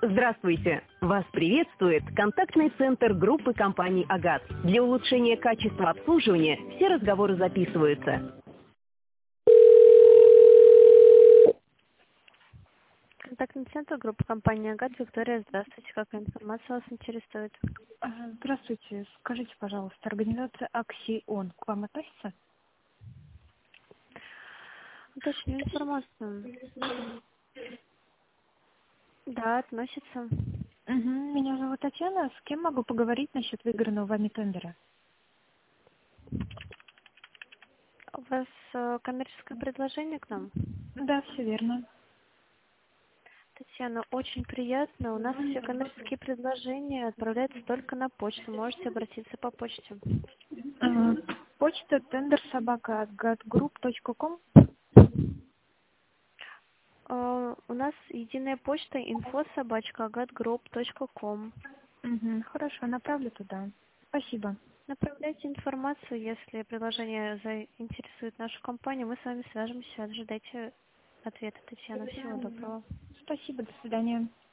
Здравствуйте! Вас приветствует контактный центр группы компаний «Агат». Для улучшения качества обслуживания все разговоры записываются. Контактный центр группы компании «Агат». Виктория, здравствуйте. Какая информация вас интересует? Здравствуйте. Скажите, пожалуйста, организация «Аксион» к вам относится? Уточню информацию. Да, относится. Меня зовут Татьяна. С кем могу поговорить насчет выигранного вами тендера? У вас коммерческое предложение к нам? Да, все верно. Татьяна, очень приятно. У нас все коммерческие предложения отправляются только на почту. Можете обратиться по почте. Почта tender@gatgroup.com. У нас единая почта info@agatgroup.com. Хорошо, направлю туда. Спасибо. Направляйте информацию, если предложение заинтересует нашу компанию. Мы с вами свяжемся. Ожидайте ответа, Татьяна. Всего доброго. Спасибо, до свидания.